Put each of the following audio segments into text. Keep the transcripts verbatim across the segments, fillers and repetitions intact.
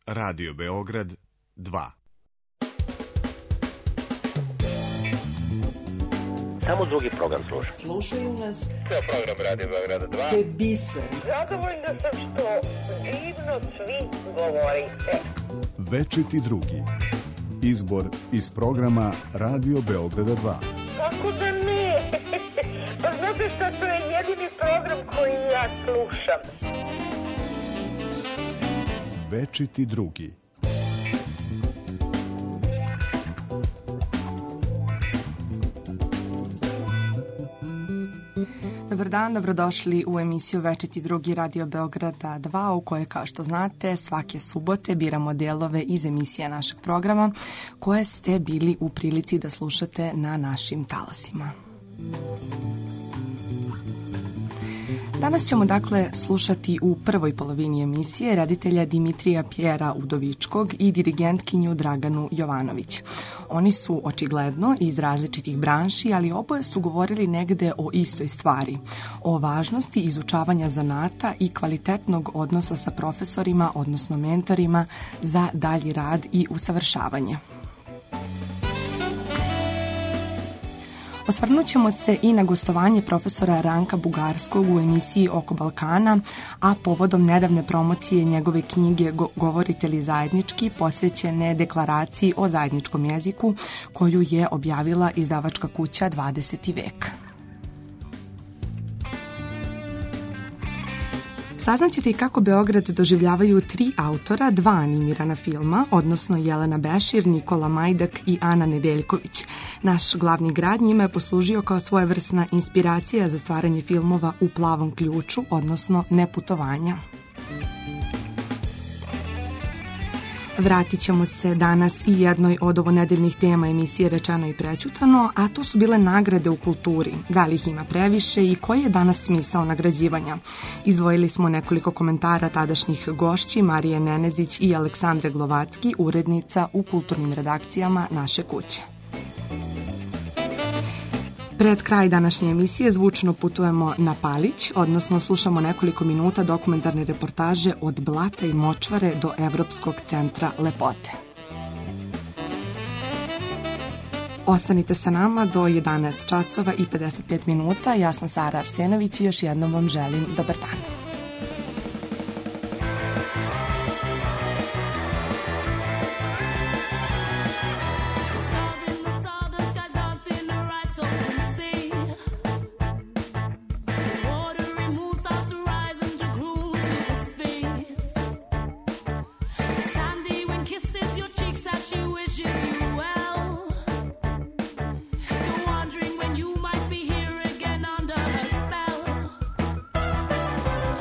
Radio Beograd dva. Samo drugi program sluša. Slušaju nas. To je program Radio Beograd dva. To je biser. Zadovoljna sam što divno svi govorite. Večiti drugi. Izbor iz programa Radio Beograda dva. Kako da ne? Pa znate šta, to je jedini program koji ja slušam. Večiti drugi. Dobar dan, dobrodošli u emisiju Večiti drugi Radio Beograda dva, u kojoj, kao što znate, svake subote biramo delove iz emisija našeg programa koje ste bili u prilici da slušate na našim talasima. Danas ćemo dakle slušati u prvoj polovini emisije reditelja Dimitrija Pjera Udovičkog i dirigentkinju Draganu Jovanović. Oni su očigledno iz različitih branši, ali oboje su govorili negde o istoj stvari, o važnosti izučavanja zanata i kvalitetnog odnosa sa profesorima, odnosno mentorima, za dalji rad i usavršavanje. Osvrnut ćemo se i na gostovanje profesora Ranka Bugarskog u emisiji Oko Balkana, a povodom nedavne promocije njegove knjige Govorite li zajednički, posvećene deklaraciji o zajedničkom jeziku, koju je objavila izdavačka kuća dvadeseti vek. Saznaćete i kako Beograd doživljavaju tri autora, dva animirana filma, odnosno Jelena Bešir, Nikola Majdak i Ana Nedeljković. Naš glavni grad njima je poslužio kao svojevrsna inspiracija za stvaranje filmova U plavom ključu, odnosno Neputovanja. Vratit ćemo se danas i jednoj od ovonedeljnih tema emisije Rečeno i prećutano, a to su bile nagrade u kulturi. Da li ih ima previše i koji je danas smisao nagrađivanja? Izdvojili smo nekoliko komentara tadašnjih gošći Marije Nenezić i Aleksandre Glovacki, urednica u kulturnim redakcijama naše kuće. Pred kraj današnje emisije zvučno putujemo na Palić, odnosno slušamo nekoliko minuta dokumentarne reportaže Od blata i močvare do Evropskog centra lepote. Ostanite sa nama do jedanaest časova i pedeset pet minuta. Ja sam Sara Arsenović i još jednom vam želim dobar dan. Wondering when you might be here again under her spell.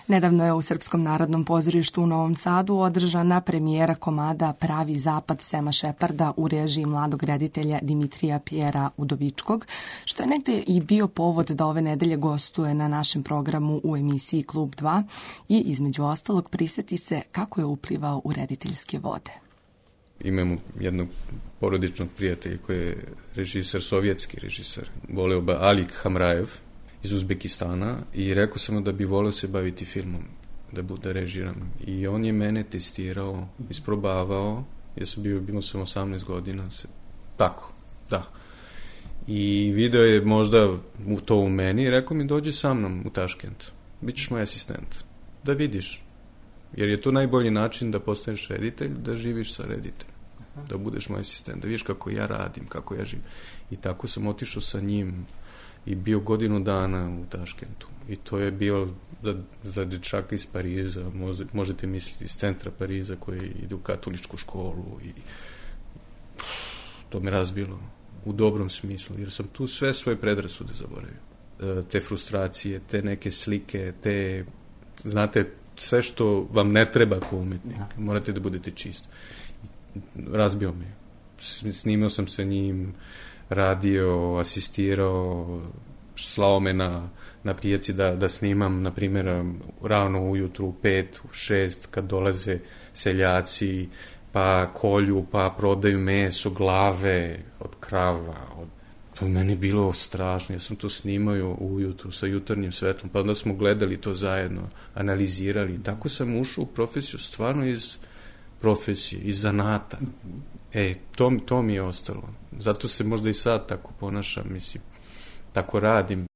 Nedavno je u Srpskom narodnom pozorištu u Novom Sadu održana premijera komada Pravi zapad Sema Šeparda u režiji mladog reditelja Dimitrija Pjera Udovičkog, što je negde i bio povod da ove nedelje gostuje na našem programu u emisiji Klub dva i između ostalog prisjeti se kako je uplivao u rediteljske vode. Imamo jednog porodičnog prijatelja koji je režiser, sovjetski režiser, voleo ba Alik Hamrajev iz Uzbekistana i rekao sam mu da bi voleo se baviti filmom, da bude režiram. I on je mene testirao, isprobavao, ja sam bio, bio sam osamnaest godina, se, tako, da. I video je možda u to u meni i rekao mi dođi sa mnom u Taškent, bit ćeš moj asistent, da vidiš. Jer je to najbolji način da postaneš reditelj, da živiš sa rediteljem, da budeš moj asistent, da vidiš kako ja radim, kako ja živim. I tako sam otišao sa njim i bio godinu dana u Taškentu. I to je bio za, za dečaka iz Pariza, možete misliti iz centra Pariza koji ide u katoličku školu i to me razbilo u dobrom smislu, jer sam tu sve svoje predrasude zaboravio. Te frustracije, te neke slike, te, znate, sve što vam ne treba kao umetnik, morate da budete čist. Razbio me. Snimao sam sa njim, radio, asistirao, slao me na, na pijaci da, da snimam, na primjer, rano ujutru, u pet, u šest, kad dolaze seljaci, pa kolju, pa prodaju meso, glave od krava. Od... To meni je bilo strašno. Ja sam to snimao ujutru sa jutarnjim svetlom, pa onda smo gledali to zajedno, analizirali. Tako sam ušao u profesiju stvarno iz profesije, iz zanata. E, to, to mi je ostalo. Zato se možda i sad tako ponašam, mislim, tako radim.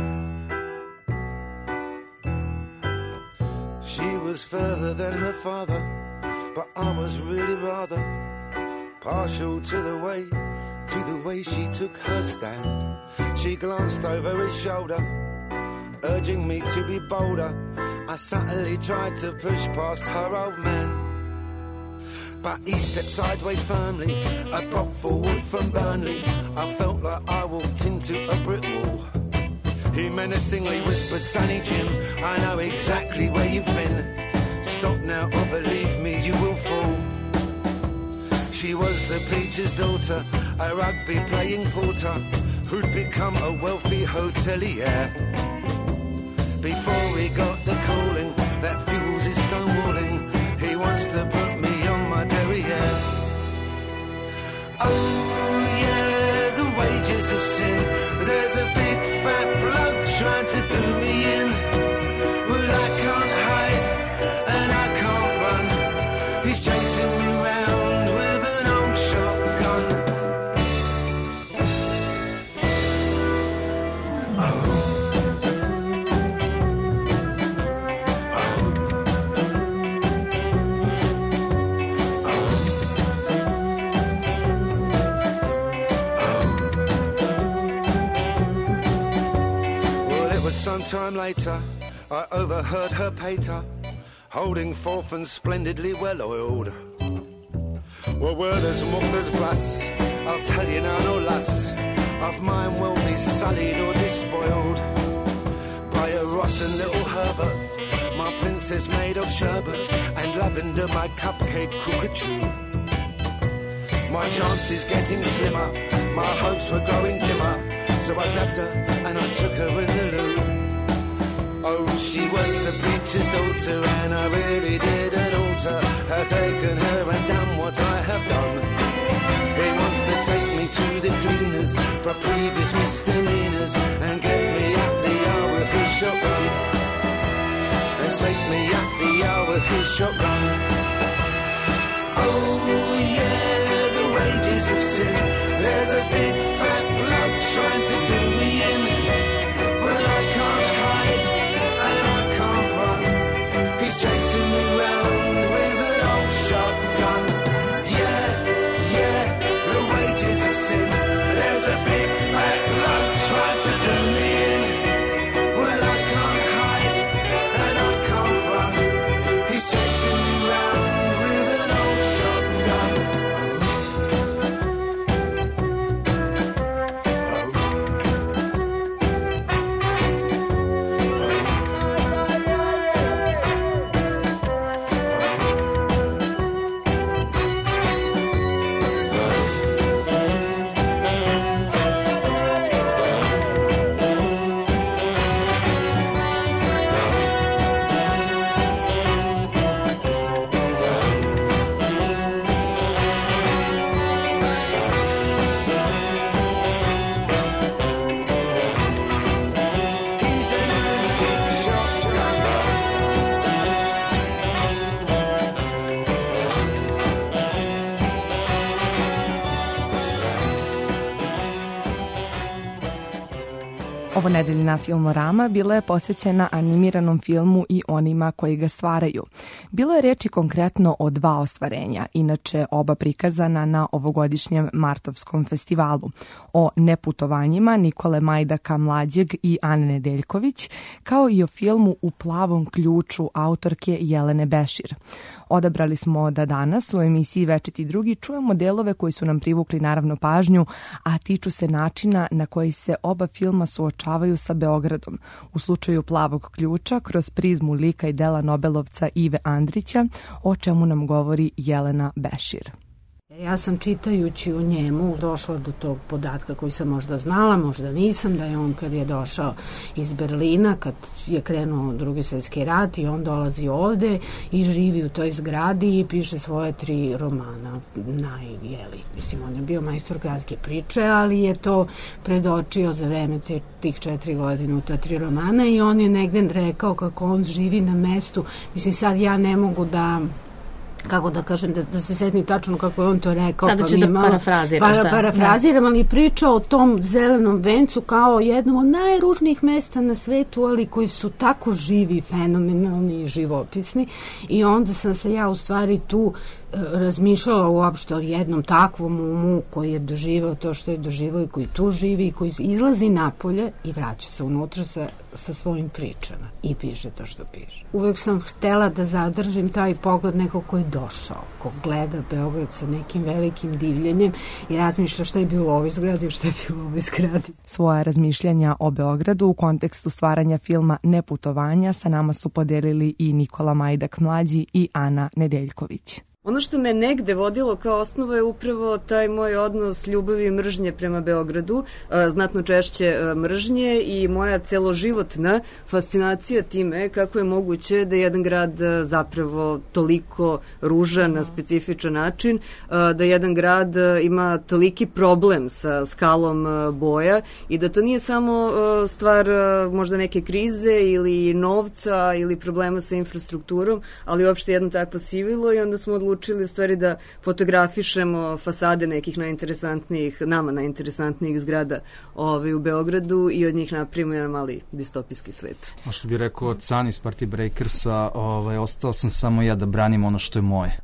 She was further than her father, but I was really rather partial to the way, to the way she took her stand. She glanced over his shoulder, urging me to be bolder. I subtly tried to push past her old man, but he stepped sideways firmly. I brought forward from Burnley. I felt like I walked into a brick wall. He menacingly whispered, "Sonny Jim, I know exactly where you've been. Stop now or believe me, you will fall." She was the preacher's daughter, a rugby-playing porter, who'd become a wealthy hotelier. Before he got the calling that fuels his stonewalling, he wants to put me on my derriere. Oh yeah, the wages of sin. There's a big fat bloke trying to do me in. Well, I can't hide and I can't run. He's chasing me round with an old shotgun. Oh. Sometime later, I overheard her pater, holding forth and splendidly well oiled. Well, word as much as brass, I'll tell you now, no lass, of mine will be sullied or despoiled by a rotten little Herbert, my princess made of sherbet, and lavender my cupcake cockatoo. My chances getting slimmer, my hopes were growing dimmer, so I grabbed her and I took her in the loo. Oh, she was the preacher's daughter, and I really didn't alter, have taken her and done what I have done. He wants to take me to the cleaners for previous misdemeanors, and get me up the hour with his shotgun, and take me up the hour with his shotgun. Oh yeah, the wages of sin. There's a big fat bloke trying to do me in. Well, I can't hide and I can't run. He's chasing me round with an old shotgun. Yeah, yeah, the wages of sin. There's a big fat bloke trying to do me in. Well, I can't hide and I can't run. He's chasing me round with an old shotgun. Ovo nedeljna Filmorama bila je posvećena animiranom filmu i onima koji ga stvaraju. Bilo je reči konkretno o dva ostvarenja, inače oba prikazana na ovogodišnjem Martovskom festivalu, o neputovanjima Nikole Majdaka mlađeg i Ane Nedeljković, kao i o filmu U plavom ključu autorke Jelene Bešir. Odabrali smo da danas u emisiji Večiti drugi čujemo delove koji su nam privukli naravno pažnju, a tiču se načina na koji se oba filma suočavaju sa Beogradom. U slučaju Plavog ključa kroz prizmu lika i dela Nobelovca Ive Andrića, o čemu nam govori Jelena Bešir. Ja sam čitajući u njemu došla do tog podatka koji sam možda znala, možda nisam, da je on kad je došao iz Berlina, kad je krenuo Drugi svjetski rat i on dolazi ovde i živi u toj zgradi i piše svoje tri romana. Najjeli, mislim, on je bio majstor kratke priče, ali je to predočio za vreme te, tih četiri godine u ta tri romana i on je negde rekao kako on živi na mestu. Mislim, sad ja ne mogu da... kako da kažem, da, da se setni tačno kako je on to rekao. Sada pa ću da malo, parafraziraš. Para, da. Parafraziram, ali priča o tom zelenom vencu kao jednom od najružnijih mesta na svetu, ali koji su tako živi, fenomenalni i živopisni. I onda sam se ja u stvari tu razmišljala uopšte o jednom takvom umu koji je doživao to što je doživao i koji tu živi i koji izlazi napolje i vraća se unutra sa, sa svojim pričama i piše to što piše. Uvek sam htela da zadržim taj pogled nekog ko je došao, ko gleda Beograd sa nekim velikim divljenjem i razmišlja šta je bilo u ovoj zgradi i šta je bilo u ovoj zgradi. Svoja razmišljanja o Beogradu u kontekstu stvaranja filma Neputovanja sa nama su podelili i Nikola Majdak mlađi i Ana Nedeljković. Ono što me negde vodilo kao osnova je upravo taj moj odnos ljubavi i mržnje prema Beogradu, znatno češće mržnje i moja celoživotna fascinacija time kako je moguće da jedan grad zapravo toliko ružan na specifičan način, da jedan grad ima toliki problem sa skalom boja i da to nije samo stvar možda neke krize ili novca ili problema sa infrastrukturom, ali uopšte jedno takvo sivilo i onda smo odlučili u stvari da fotografišemo fasade nekih najinteresantnijih, nama najinteresantnijih zgrada ovaj, u Beogradu i od njih napravimo jedan mali distopijski svet. O što bih rekao od San iz Party Breakersa, ovaj, ostao sam samo ja da branim ono što je moje.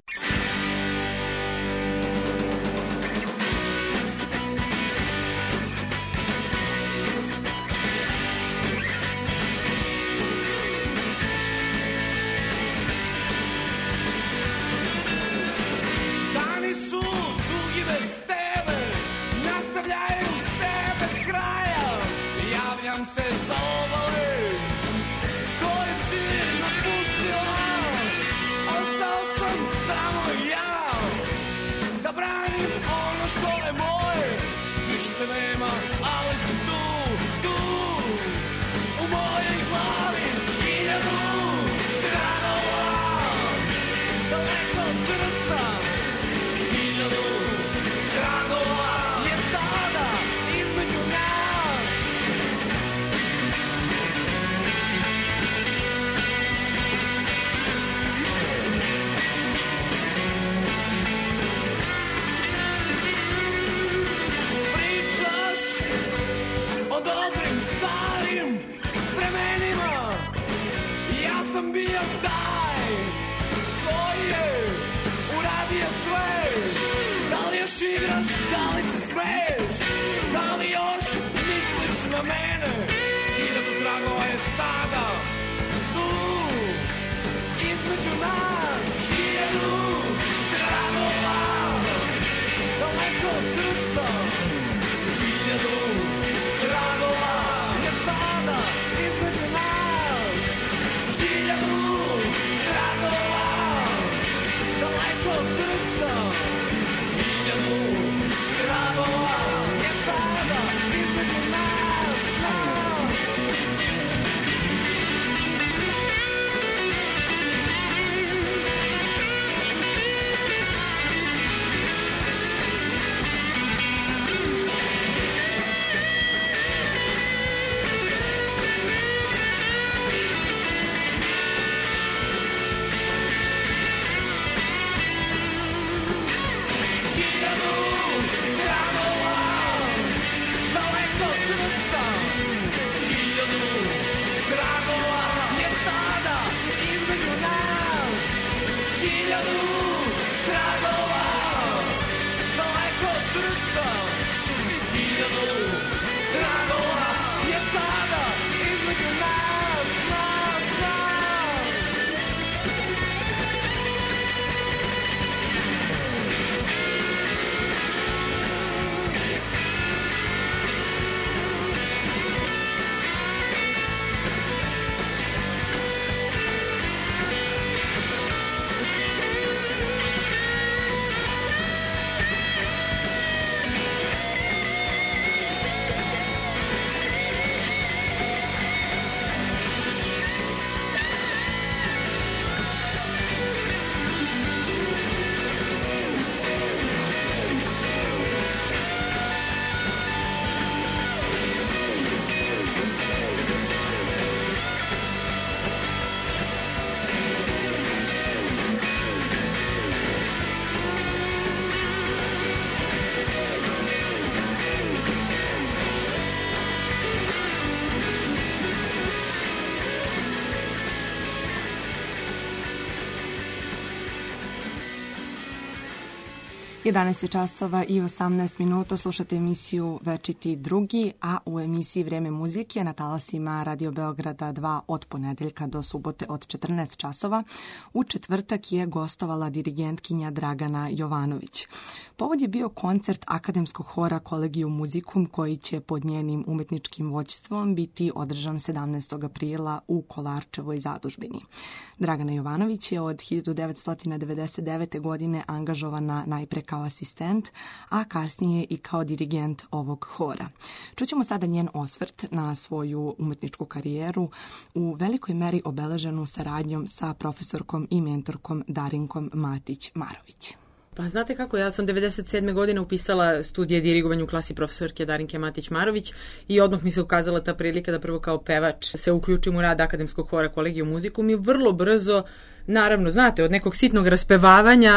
jedanaest je časova i osamnaest minuta, slušate emisiju Večiti drugi, a u emisiji Vreme muzike na talasima Radio Beograda dva od ponedeljka do subote od četrnaest časova. U četvrtak je gostovala dirigentkinja Dragana Jovanović. Povod je bio koncert akademskog hora Collegium Musicum koji će pod njenim umetničkim vođstvom biti održan sedamnaestog aprila u Kolarčevoj zadužbini. Dragana Jovanović je od hiljadu devetsto devedeset devete. godine angažovana najpre kao asistent, a kasnije i kao dirigent ovog hora. Čućemo sada njen osvrt na svoju umetničku karijeru u velikoj meri obeleženu saradnjom sa profesorkom i mentorkom Darinkom Matić-Marović. Pa znate kako, ja sam devedeset sedme. godine upisala studije dirigovanju u klasi profesorke Darinke Matić-Marović i odmah mi se ukazala ta prilika da prvo kao pevač se uključim u rad akademskog hora Collegium Musicum i vrlo brzo, naravno, znate, od nekog sitnog raspevavanja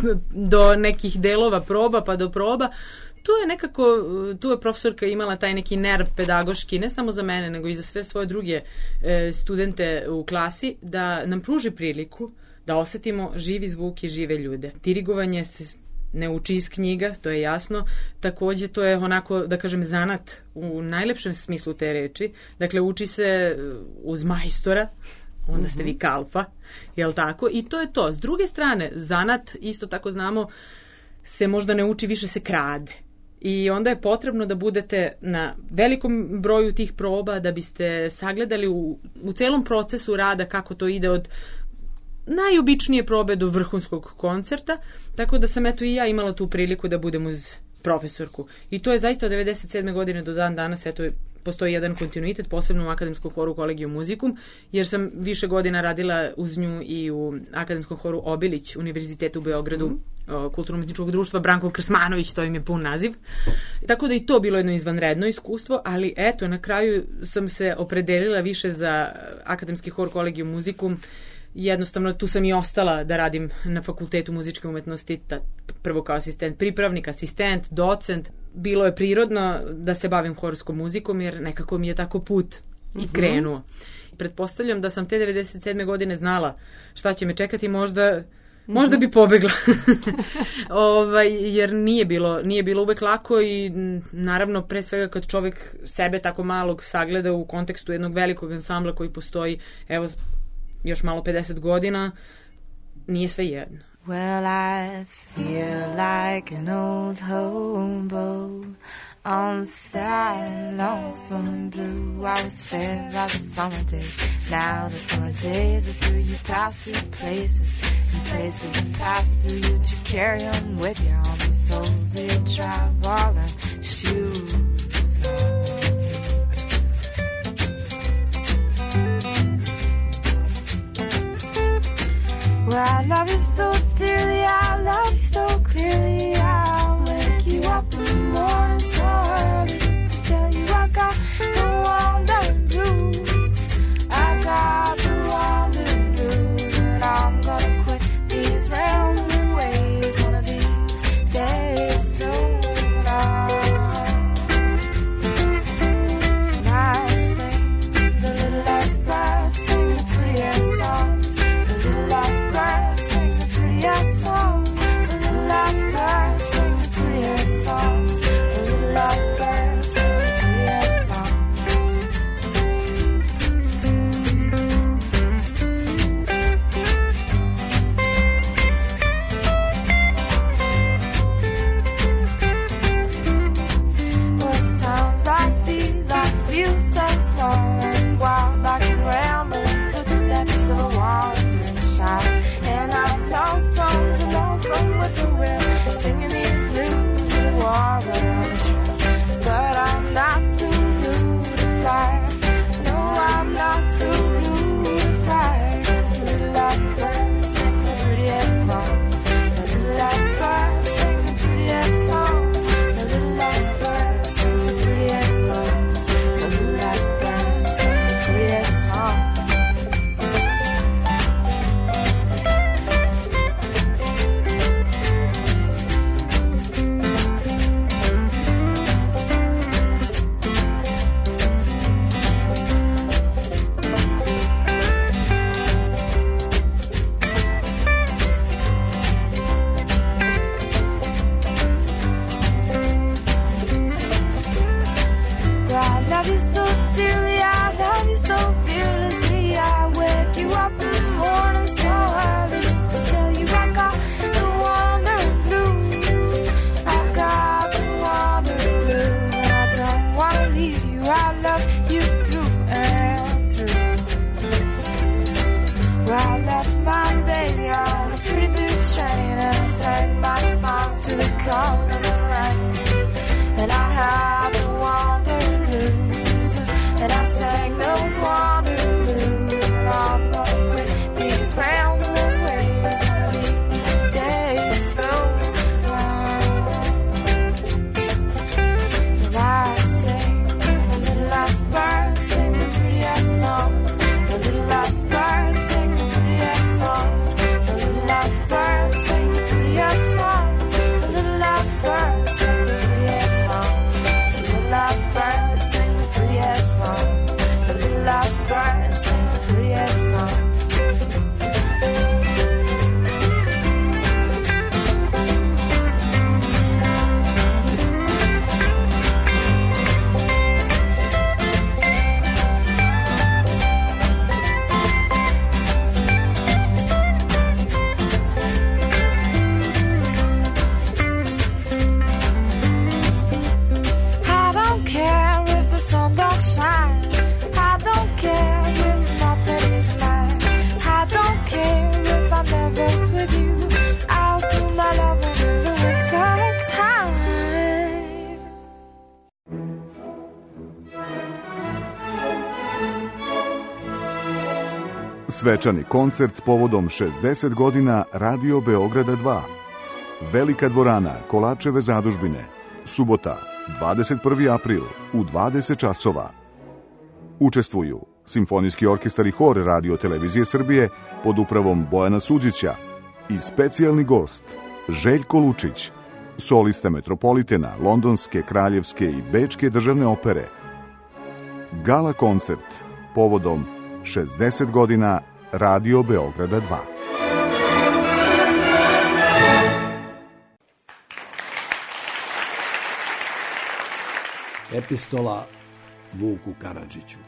do nekih delova proba pa do proba, tu je nekako, tu je profesorka imala taj neki nerv pedagoški, ne samo za mene, nego i za sve svoje druge e, studente u klasi, da nam pruži priliku da osetimo živi zvuk i žive ljude. Dirigovanje se ne uči iz knjiga, to je jasno. Takođe, to je onako, da kažem, zanat u najlepšem smislu te reči. Dakle, uči se uz majstora, onda ste vi kalfa, jel tako? I to je to. S druge strane, zanat, isto tako znamo, se možda ne uči, više se krade. I onda je potrebno da budete na velikom broju tih proba, da biste sagledali u, u celom procesu rada kako to ide od najobičnije probe do vrhunskog koncerta, tako da sam eto i ja imala tu priliku da budem uz profesorku. I to je zaista od devedeset sedme. godine do dan danas, eto, postoji jedan kontinuitet, posebno u akademskom horu Collegium Musicum, jer sam više godina radila uz nju i u akademskom horu Obilić, Univerzitetu u Beogradu, mm. Kulturno-umetničkog društva Branko Krsmanović, to im je pun naziv. Tako da i to bilo jedno izvanredno iskustvo, ali eto, na kraju sam se opredelila više za akademski hor Collegium Musicum. Jednostavno, tu sam i ostala da radim na Fakultetu muzičke umetnosti, ta, prvo kao asistent, pripravnik, asistent, docent. Bilo je prirodno da se bavim horskom muzikom, jer nekako mi je tako put i uh-huh. krenuo. Pretpostavljam da sam te devedeset sedme. godine znala šta će me čekati, možda, možda bi pobegla. ovaj, jer nije bilo, nije bilo uvek lako i naravno, pre svega kad čovek sebe tako malog sagleda u kontekstu jednog velikog ansambla koji postoji, evo, još malo pedeset godina, nije sve jedno. Well, I feel like an old hobo on the side, lonesome and blue. I was fed by the summer days. Now the summer days are through. You pass through places and places and pass through you to carry on with you on the soles of your traveling shoes. Well, I love you so dearly, I love you so clearly. I'll wake you up in the morning so early just to tell you I got the wandering blues. I got the wandering blues, and I'm gonna quit these rambling ways one of these days soon. And I sing the little last bird, sing the prettiest songs. The little last bird, sing the prettiest Svečani koncert povodom šezdeset godina Radio Beograda dva. Velika dvorana Kolačeve zadužbine. Subota, dvadeset prvi april u dvadeset časova. Učestvuju Simfonijski orkestar i hor Radio Televizije Srbije pod upravom Bojana Suđića i specijalni gost Željko Lučić, solista Metropolitena, Londonske, Kraljevske i Bečke državne opere. Gala koncert povodom šezdeset godina Radio Beograda dva. Epistola Vuku Karadžiću.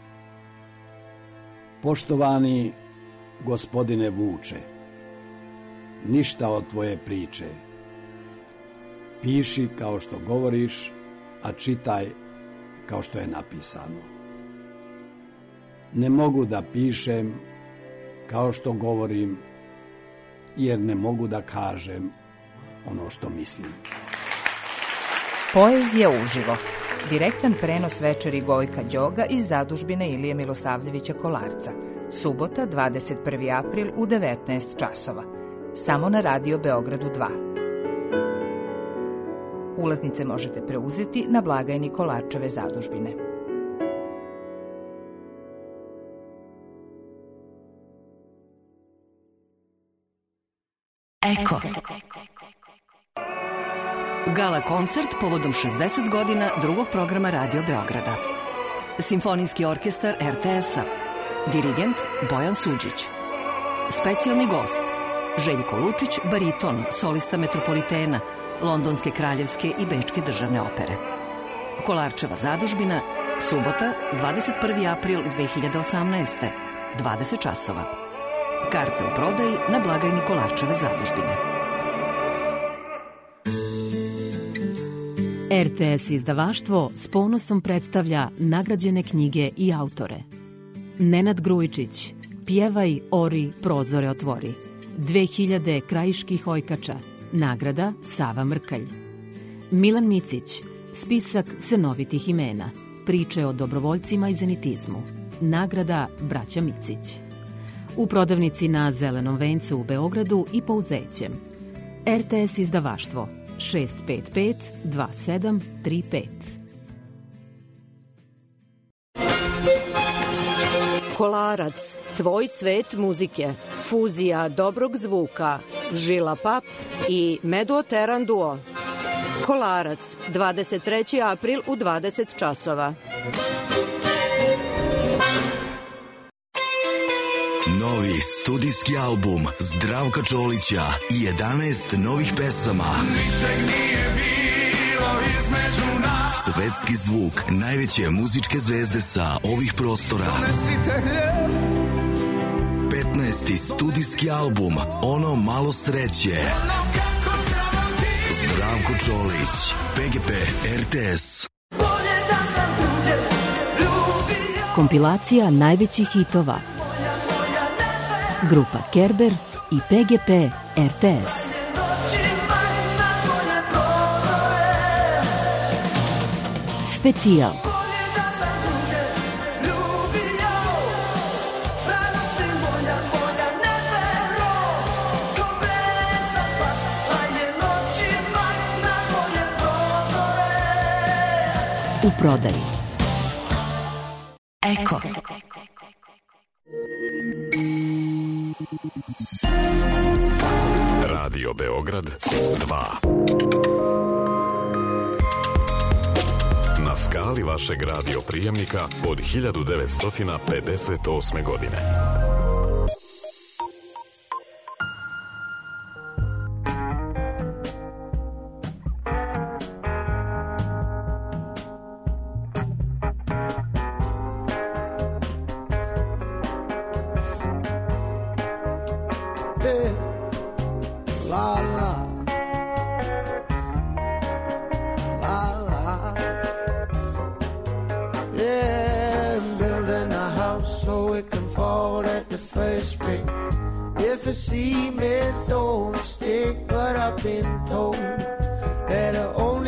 Poštovani gospodine Vuče, ništa od tvoje priče. Piši kao što govoriš, a čitaj kao što je napisano. Ne mogu da pišem kao što govorim, jer ne mogu da kažem ono što mislim. Poezija uživo. Direktan prenos večeri Gojka Đoga iz zadužbine Ilije Milosavljevića Kolarca. Subota, dvadeset prvi april u devetnaest časova. Samo na Radio Beogradu dva. Ulaznice možete preuzeti na blagajni Kolarčeve zadužbine. Eko. Gala koncert povodom šezdeset godina drugog programa Radio Beograda. Simfonijski orkestar er te es-a. Dirigent Bojan Suđić. Specijalni gost Željko Lučić, bariton, solista Metropolitena, Londonske, Kraljevske i Bečke državne opere. Kolarčeva zadužbina, subota, dvadeset prvi april dve hiljade osamnaeste. dvadeset časova. Karte u prodaji na blagajni Kolarčeve zadužbine. er te es izdavaštvo s ponosom predstavlja nagrađene knjige i autore. Nenad Grujičić, Pjevaj, ori, prozore otvori. dve hiljade krajiških ojkača. Nagrada Sava Mrkalj. Milan Micić, Spisak senovitih imena. Priče o dobrovoljcima i zenitizmu. Nagrada Braća Micić. U prodavnici na Zelenom vencu u Beogradu i po Uzećem. er te es izdavaštvo šest pet pet dva sedam tri pet. Kolarac, tvoj svet muzike, fuzija dobrog zvuka, Žila Pap i Meduoteran duo. Kolarac, dvadeset treći april u dvadeset časova. Novi studijski album Zdravka Čolića i jedanaest novih pesama. Svetski zvuk najveće muzičke zvezde sa ovih prostora. petnaesti studijski album Ono malo sreće. Zdravko Čolić, pe ge pe, er te es. Kompilacija najvećih hitova. Grupa Kerber i pe ge pe er te es. Specijal. U prodaji. Eko. Radio Beograd dva. Na skali vašeg radio prijemnika od hiljadu devetsto pedeset osme godine.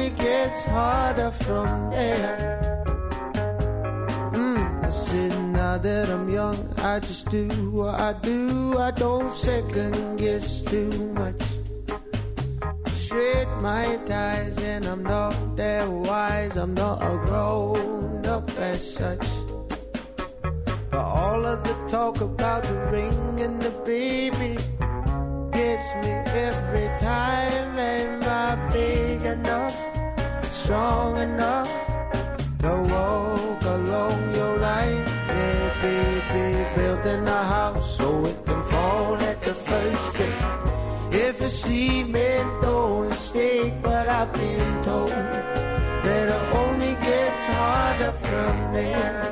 From there, mm, sitting out now that I'm young, I just do what I do. I don't second guess too much. Shred my ties and I'm not that wise. I'm not a grown up as such. But all of the talk about the ring and the baby gets me every time. Am I big enough, strong enough to walk along your line? Yeah, baby, building a house so it can fall at the first bit. If a cement don't stick, but I've been told that it only gets harder from there.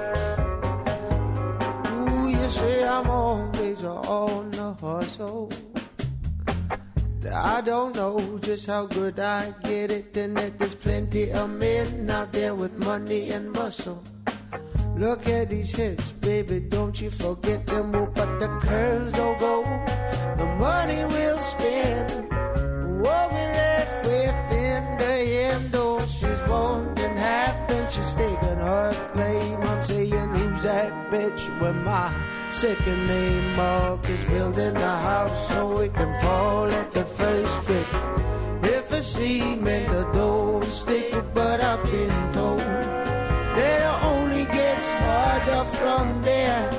Ooh, you say I'm always on the hustle. I don't know just how good I get it, and that there's plenty of men out there with money and muscle. Look at these hips, baby, don't you forget them. Oh, but the curves will go, the money we'll spend, what we left with in the end. Oh, she's wanting half and she's taking her claim. I'm saying, who's that bitch with my second name? Mark is building a house so it can fall at the first brick. If a cement don't stick, but I've been told that it only gets harder from there.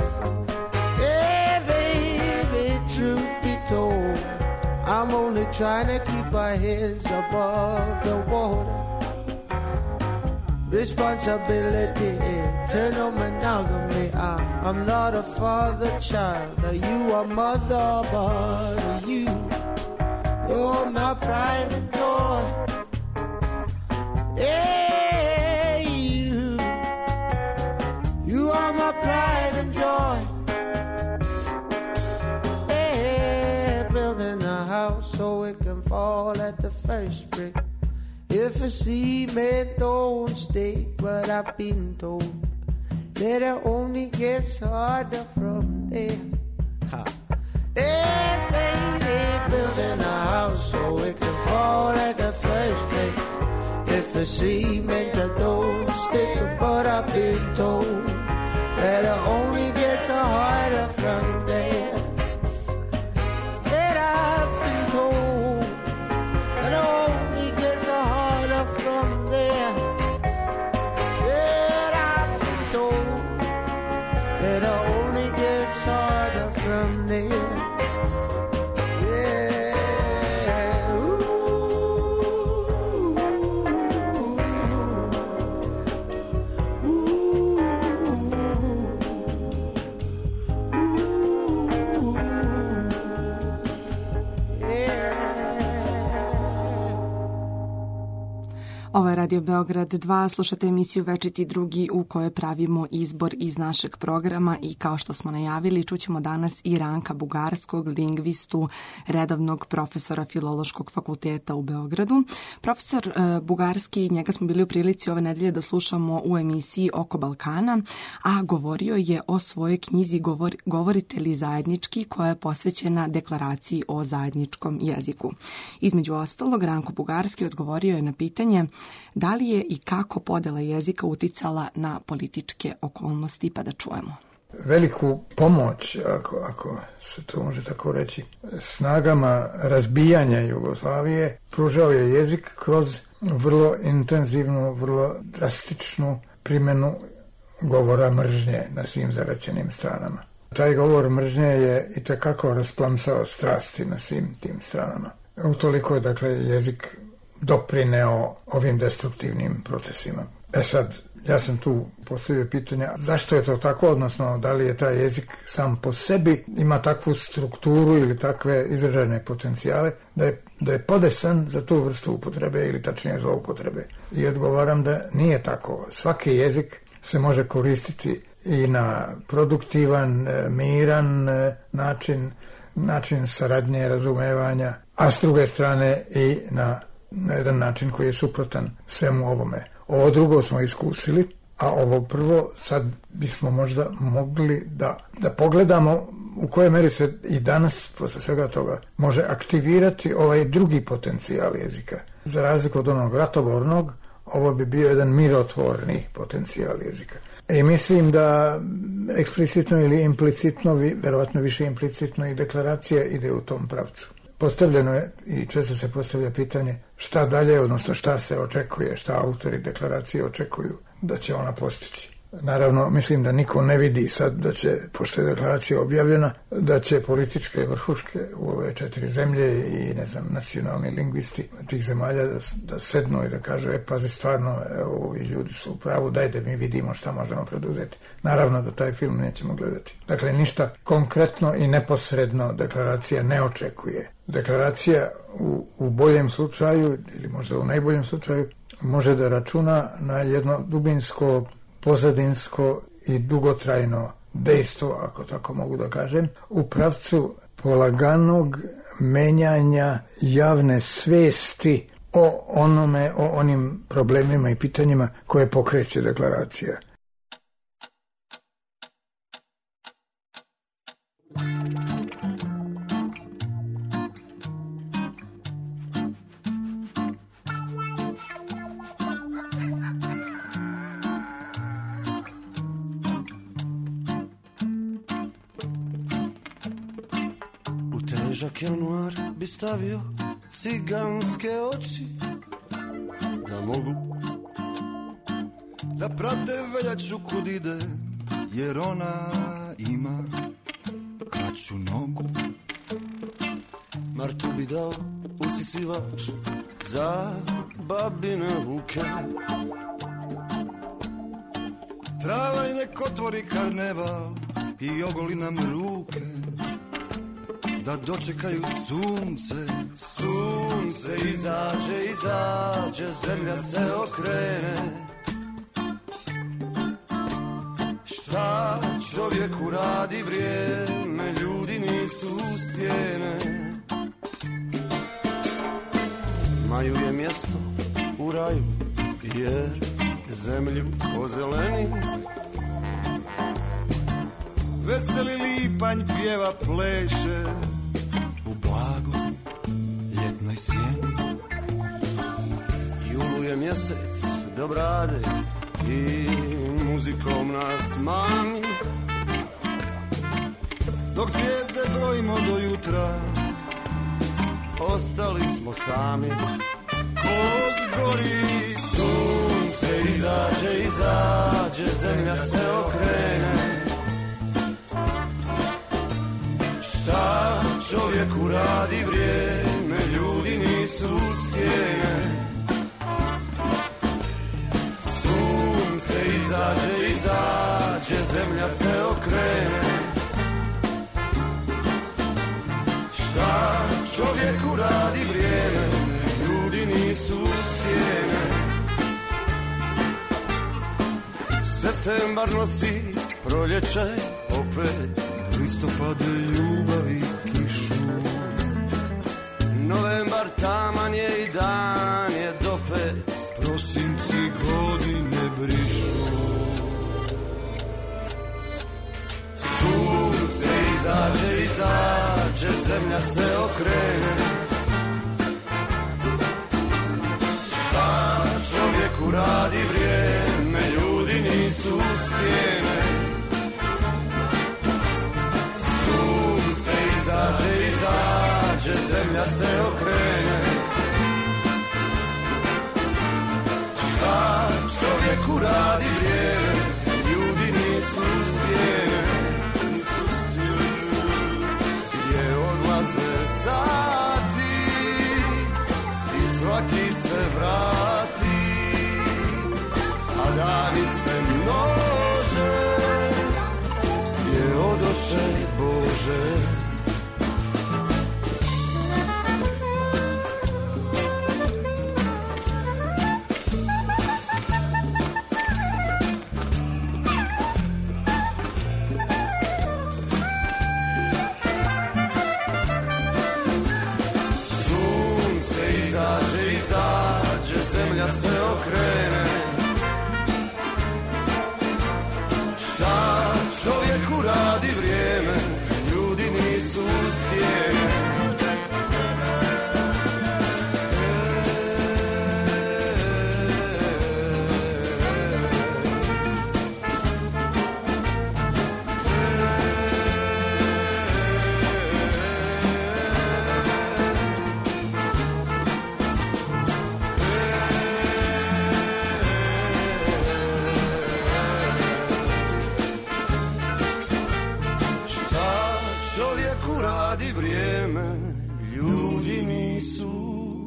Yeah, baby, truth be told, I'm only trying to keep our heads above the water. Responsibility, turn on monogamy. I, I'm not a father, child. You are mother, but you, you're my pride and joy. Yeah, you, you are my pride and joy. Yeah, building a house so it can fall at the first brick. If a cement don't stick, but I've been told that it only gets harder from there. Ha. Hey, baby, building a house so it can fall at the first place. If a cement don't stick, but I've been told that it only gets harder from there. That I've been told that it only gets harder from there. That I've been told that it only gets harder from there. Ovo je Radio Beograd dva, slušate emisiju Večiti drugi u kojoj pravimo izbor iz našeg programa i kao što smo najavili čućemo danas i Ranka Bugarskog, lingvistu, redovnog profesora Filološkog fakulteta u Beogradu. Profesor e, Bugarski, njega smo bili u prilici ove nedelje da slušamo u emisiji Oko Balkana, a govorio je o svojoj knjizi Govor, Govorite li zajednički, koja je posvećena deklaraciji o zajedničkom jeziku. Između ostalog, Ranko Bugarski odgovorio je na pitanje da li je i kako podela jezika uticala na političke okolnosti, pa da čujemo. Veliku pomoć, ako, ako se to može tako reći, snagama razbijanja Jugoslavije pružao je jezik kroz vrlo intenzivnu, vrlo drastičnu primjenu govora mržnje na svim zaraćenim stranama. Taj govor mržnje je itekako rasplamsao strasti na svim tim stranama. Utoliko je, dakle, jezik doprineo ovim destruktivnim procesima. E sad, ja sam tu postavio pitanje zašto je to tako, odnosno da li je taj jezik sam po sebi ima takvu strukturu ili takve izražajne potencijale da je, da je podesan za tu vrstu upotrebe ili tačnije zloupotrebe. I odgovaram da nije tako. Svaki jezik se može koristiti i na produktivan, miran način, način saradnje, razumevanja, a s druge strane i na na jedan način koji je suprotan svemu ovome. Ovo drugo smo iskusili, a ovo prvo sad bismo možda mogli da, da pogledamo u kojoj meri se i danas, posle svega toga, može aktivirati ovaj drugi potencijal jezika. Za razliku od onog ratobornog, ovo bi bio jedan mirotvorni potencijal jezika. I mislim da eksplicitno ili implicitno, verovatno više implicitno, i deklaracija ide u tom pravcu. Postavljeno je i često se postavlja pitanje šta dalje, odnosno šta se očekuje, šta autori deklaracije očekuju da će ona postići. Naravno, mislim da niko ne vidi sad da će, pošto je deklaracija objavljena, da će političke vrhuške u ove četiri zemlje i, ne znam, nacionalni lingvisti tih zemalja da, da sednu i da kažu, e, pazi, stvarno, ovi ljudi su u pravu, daj da mi vidimo šta možemo preduzeti. Naravno da taj film nećemo gledati. Dakle, ništa konkretno i neposredno deklaracija ne očekuje. Deklaracija u, u boljem slučaju, ili možda u najboljem slučaju, može da računa na jedno dubinsko, pozadinsko i dugotrajno dejstvo, ako tako mogu da kažem, u pravcu polaganog menjanja javne svesti o onome, o onim problemima i pitanjima koje pokreće deklaracija. Težak januar bi stavio ciganske oči, da mogu da prate veljaču kud ide, jer ona ima kraću nogu. Martu bi dao usisivač za babine vuke, travaj nek otvori karneval i ogoli nam ruke, da dočekaju sunce. Sunce izađe, izađe, zemlja se okrene. Šta čovjeku radi vrijeme, ljudi nisu stijene. Maju je mjesto u raju, jer zemlju ozeleni. Veseli lipanj pjeva, pleše u blagoj ljetnoj sjeni. Julu je mjesec do brade i muzikom nas mami. Dok zvijezde brojimo do jutra, ostali smo sami. Koz gori, sunce izađe, izađe, zemlja se okrene. Šta čovjeku radi vrijeme, ljudi nisu stijene. Sunce izađe, izađe, zemlja se okrene. Šta čovjeku radi vrijeme, ljudi nisu stijene. Septembar nosi proljeće opet, listopad ljubavi kišu. Novembar taman je i dan je dopet, prosinci godine brišu. Sunce izađe, izađe, zemlja se okrene. Šta čovjeku radi vrijeme, ljudi nisu stijene. Izađe, izađe, zemlja se okrene. Šta čovjeku radi vrijeme, ljudi nisu stijene. Gdje odlaze sati i svaki se vrati, a dani se množe. Gdje odoše Bože? Se okrene. Šta čovjeku radi vrijeme, ljudi nisu čovjeku radi vrijeme, ljudi nisu.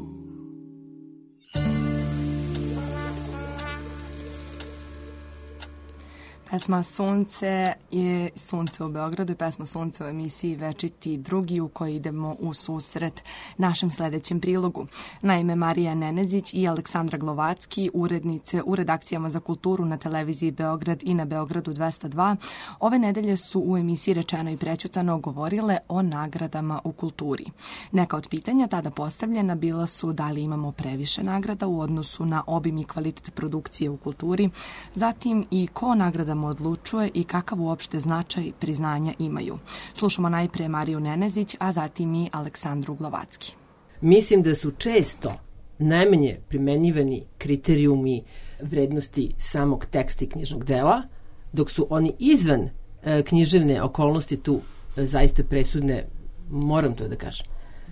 Pesma Sunce je Sunce u Beogradu i pesma Sunce u emisiji Večiti drugi u kojoj idemo u susret našem sledećem prilogu. Naime, Marija Nenezić i Aleksandra Glovacki, urednice u redakcijama za kulturu na televiziji Beograd i na Beogradu dvesta dva, ove nedelje su u emisiji Rečeno i prećutano govorile o nagradama u kulturi. Neka od pitanja tada postavljena bila su da li imamo previše nagrada u odnosu na obim i kvalitet produkcije u kulturi, zatim i ko nagradama odlučuje i kakav uopšte značaj priznanja imaju. Slušamo najpre Mariju Nenezić, a zatim i Aleksandru Glovacki. Mislim da su često najmanje primenjivani kriterijumi vrednosti samog teksta i knjižnog dela, dok su oni izvan e, književne okolnosti tu e, zaista presudne, moram to da kažem.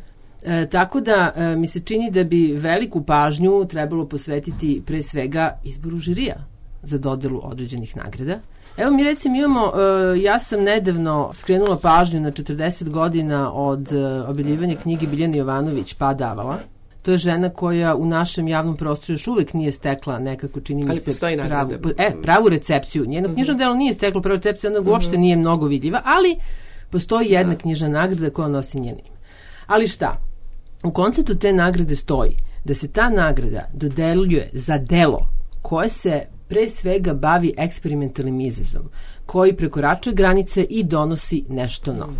E, tako da e, mi se čini da bi veliku pažnju trebalo posvetiti pre svega izboru žirija za dodelu određenih nagrada. Evo mi recimo imamo, ja sam nedavno skrenula pažnju na četrdeset godina od objavljivanja knjige Biljane Jovanović Pad Avala. To je žena koja u našem javnom prostoru još uvek nije stekla nekako, čini mi se, pravu, e, pravu recepciju. Njeno mm-hmm. knjižno delo nije steklo pravu recepciju, ona uopšte mm-hmm. nije mnogo vidljiva, ali postoji jedna da. knjižna nagrada koja nosi njen ime. Ali šta? U konceptu te nagrade stoji da se ta nagrada dodeljuje za delo koje se pre svega bavi eksperimentalnim izrazom, koji prekoračuje granice i donosi nešto novo.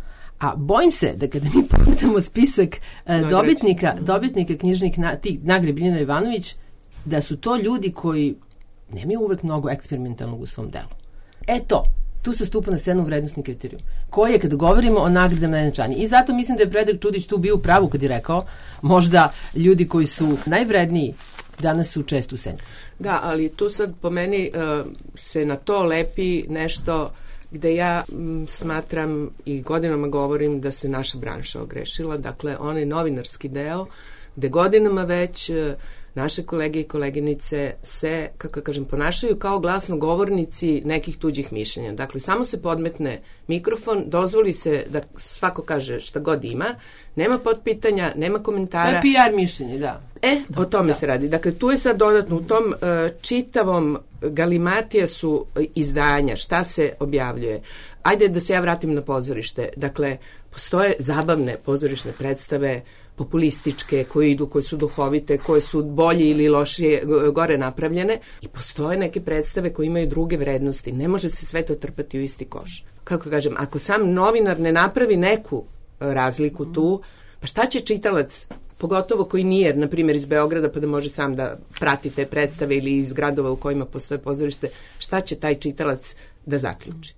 A bojim se da kada mi pogledamo spisak uh, dobitnika, dobitnika knjižnih na, tih nagrade Biljana Jovanović, da su to ljudi koji nemaju uvek mnogo eksperimentalnog u svom delu. Eto, tu se stupa na scenu vrednostni kriterijum, koji je, kada govorimo o nagradama, najznačajniji. I zato mislim da je Predrag Čudić tu bio u pravu kad je rekao, možda ljudi koji su najvredniji danas su često u senci. Da, ali tu sad po meni uh, se na to lepi nešto gde ja m, smatram i godinama govorim da se naša branša ogrešila. Dakle, onaj novinarski deo gde godinama već uh, naše kolege i koleginice se, kako kažem, ponašaju kao glasnogovornici nekih tuđih mišljenja. Dakle, samo se podmetne mikrofon, dozvoli se da svako kaže šta god ima, nema potpitanja, nema komentara. To je P R mišljenje, da. E, o tome da. se radi. Dakle, tu je sad dodatno, u tom uh, čitavom galimatija su izdanja, šta se objavljuje. Ajde da se ja vratim na pozorište. Dakle, postoje zabavne pozorišne predstave, populističke, koje idu, koje su duhovite, koje su bolje ili lošije, gore napravljene, i postoje neke predstave koje imaju druge vrednosti. Ne može se sve to trpati u isti koš. Kako kažem, ako sam novinar ne napravi neku razliku tu, pa šta će čitalac, pogotovo koji nije, na primjer, iz Beograda, pa da može sam da prati te predstave, ili iz gradova u kojima postoje pozorište, šta će taj čitalac da zaključi?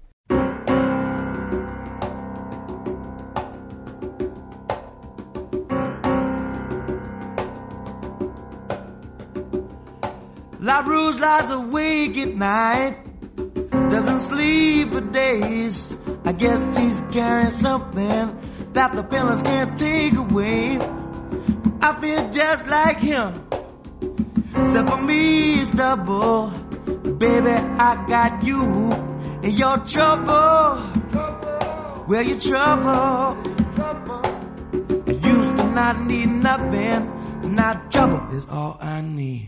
La Rouge lies awake at night, doesn't sleep for days. I guess he's carrying something that the pillars can't take away. I feel just like him, except for me it's double. Baby, I got you in your trouble. Well, your trouble. I used to not need nothing, now trouble is all I need.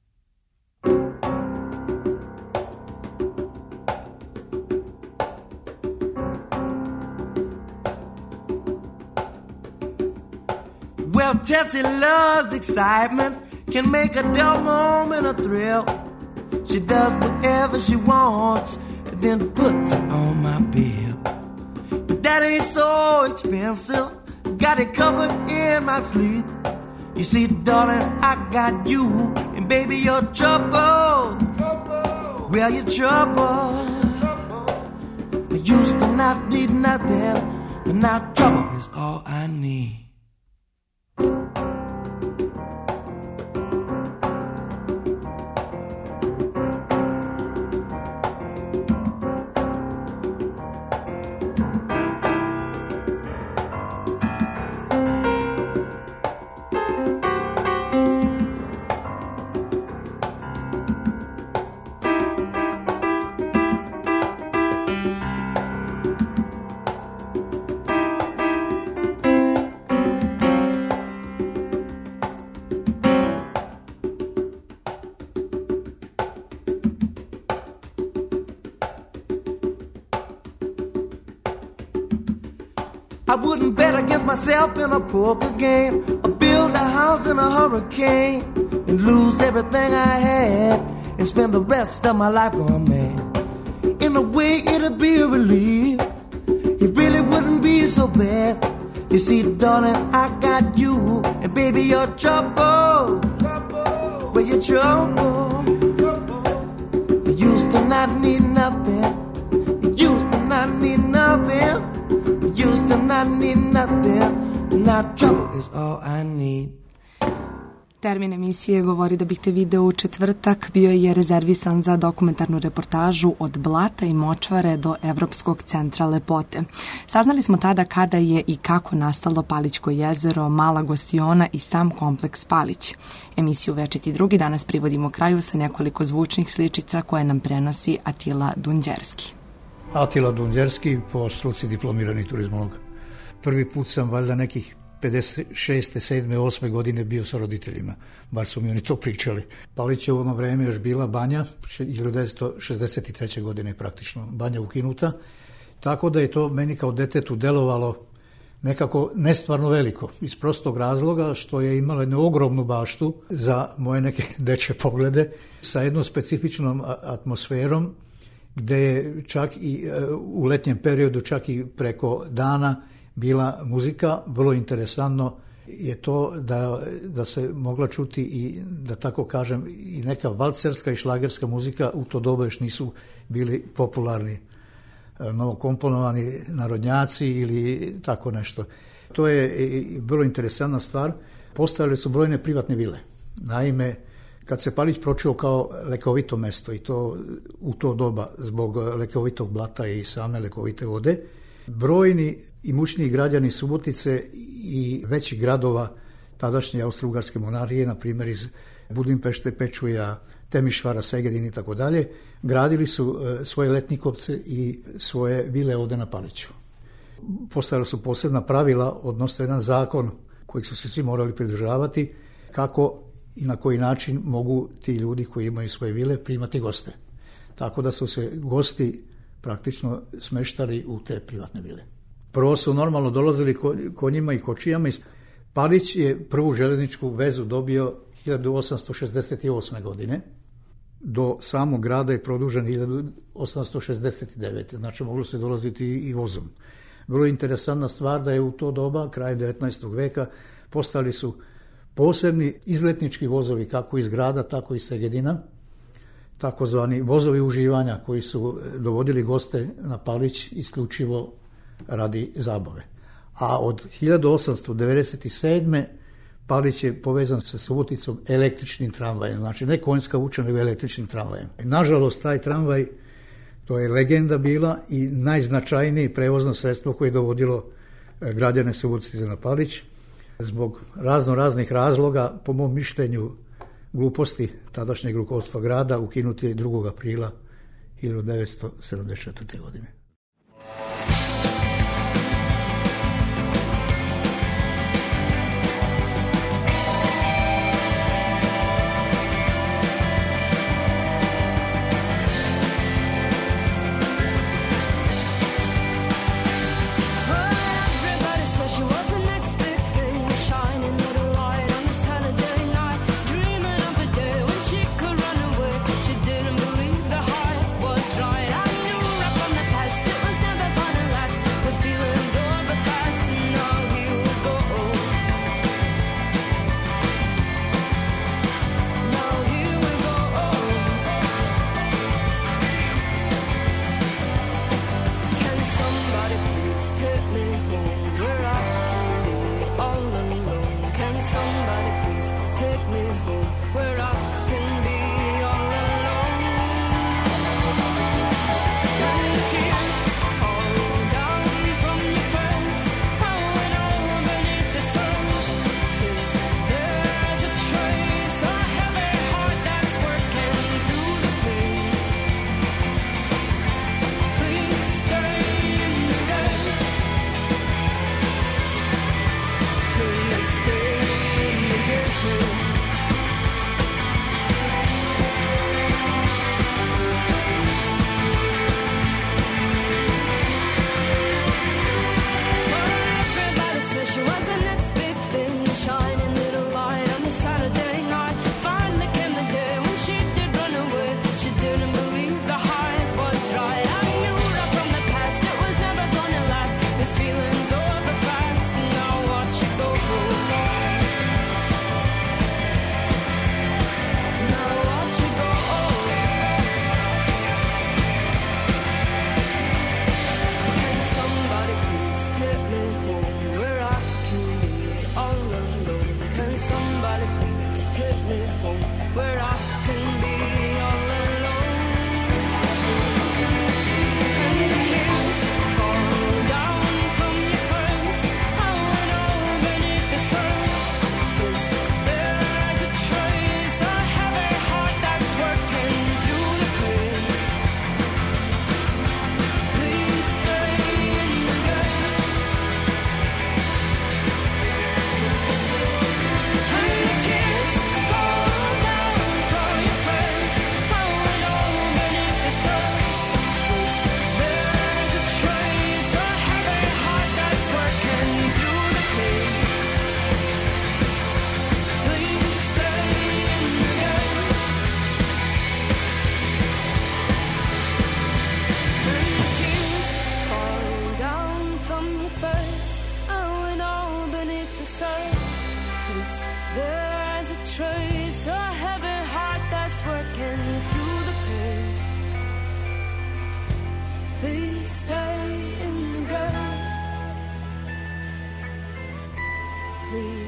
Well, Tessie loves excitement, can make a dull moment a thrill. She does whatever she wants and then puts it on my bill. But that ain't so expensive, got it covered in my sleep. You see, darling, I got you, and baby, you're trouble. trouble. Well, you're trouble. trouble. I used to not need nothing, but now trouble is all I need. I wouldn't bet against myself in a poker game, or build a house in a hurricane, and lose everything I had, and spend the rest of my life going mad. In a way, it'd be a relief. It really wouldn't be so bad. You see, darling, I got you, and baby, you're trouble. Well, you're trouble. You used to not need nothing. You used to not need nothing. You used to not need nothing. Now trouble is all I need. Termin emisije Govori da bih te video u četvrtak bio je rezervisan za dokumentarnu reportažu Od blata i močvare do Evropskog centra lepote. Saznali smo tada kada je i kako nastalo Palićko jezero, Mala Gostiona i sam kompleks Palić. Emisiju Večiti drugi danas privodimo kraju sa nekoliko zvučnih sličica koje nam prenosi Atila Dunđerski. Atila Dunđerski, po struci diplomirani turizmolog. Prvi put sam valjda nekih pedeset šeste, sedme, osme godine bio sa roditeljima, bar su mi oni to pričali. Palić je u ono vreme još bila banja, hiljadu devetsto šezdeset treće godine praktično banja ukinuta, tako da je to meni kao detetu delovalo nekako nestvarno veliko, iz prostog razloga što je imala jednu ogromnu baštu za moje neke dečje poglede, sa jednom specifičnom atmosferom, gde je čak i u letnjem periodu, čak i preko dana, bila muzika. Vrlo interesantno je to da, da se mogla čuti i, da tako kažem, i neka valcerska i šlagerska muzika. U to doba još nisu bili popularni novokomponovani narodnjaci ili tako nešto. To je vrlo interesantna stvar. Postavili su brojne privatne vile. Naime, kad se Palić pročuo kao lekovito mesto, i to u to doba zbog lekovitog blata i same lekovite vode, brojni imućniji građani Subotice i većih gradova tadašnje Austro-Ugarske monarhije, na primjer iz Budimpešte, Pečuja, Temišvara, Segedin i tako dalje, gradili su svoje letnikovce i svoje vile ovde na Paliću. Postavili su posebna pravila, odnosno jedan zakon kojeg su se svi morali pridržavati, kako i na koji način mogu ti ljudi koji imaju svoje vile primati goste. Tako da su se gosti praktično smeštali u te privatne vile. Prvo su normalno dolazili konjima i kočijama. Palić je prvu železničku vezu dobio hiljadu osamsto šezdeset osme. godine. Do samog grada je produžen hiljadu osamsto šezdeset devete. Znači moglo se dolaziti i vozom. Vrlo interesantna stvar da je u to doba, kraj devetnaestog veka, postali su posebni izletnički vozovi kako iz grada, tako i Segedina, takozvani vozovi uživanja koji su dovodili goste na Palić isključivo radi zabave. A od hiljadu osamsto devedeset sedme. Palić je povezan sa Suboticom električnim tramvajem, znači ne konjska vuča, nego električnim tramvajem. Nažalost, taj tramvaj, to je legenda bila i najznačajnije prevozno sredstvo koje je dovodilo građane Subotice na Palić. Zbog razno raznih razloga, po mom mišljenju, gluposti tadašnjeg rukovodstva grada, ukinuti je drugog aprila hiljadu devetsto sedamdeset četvrte. godine.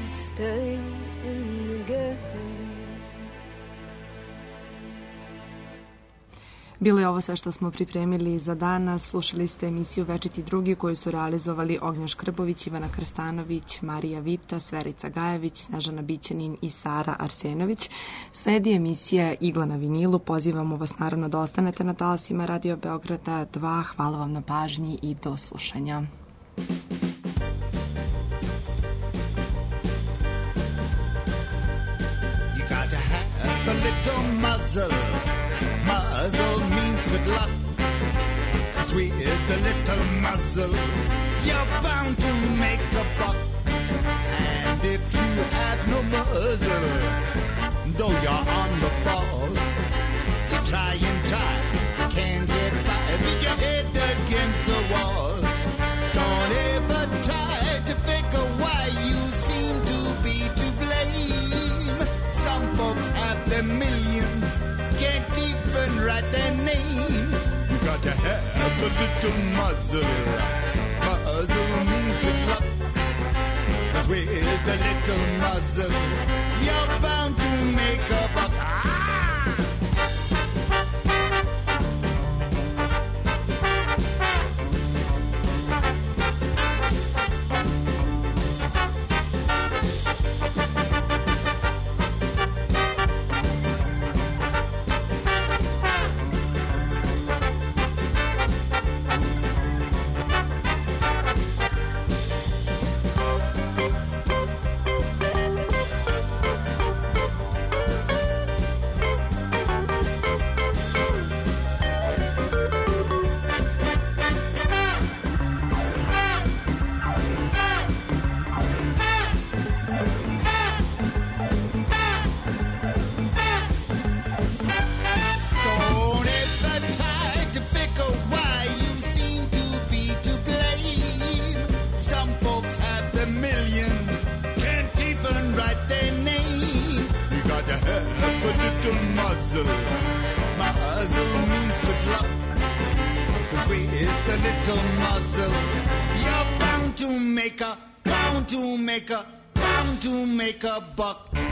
stay in the game. Bilo je ovo sve što smo pripremili za danas. Slušali ste emisiju Večiti drugi koju su realizovali Ognjen Škrbović, Ivana Krstanović, Marija Vita, Sverica Gajević, Snežana Bićanin i Sara Arsenović. Sledi emisija Igla na vinilu. Pozivamo vas naravno da ostanete na talasima Radio Beograda dva. Hvala vam na pažnji i do slušanja. You got to have a little muzzle. Muzzle means good luck. 'Cause with the little muzzle, you're bound to make a buck. And if you have no muzzle, though you're on the ball, you try and try, can't get by with your head against the wall. Don't ever try to figure why you seem to be to blame. Some folks have their millions, can't even write their name. You got to have a little muzzle. Muzzle means good luck. 'Cause with the little muzzle, you're bound to make a buck. Ah! Bound to make a, bound to make a, bound to make a buck.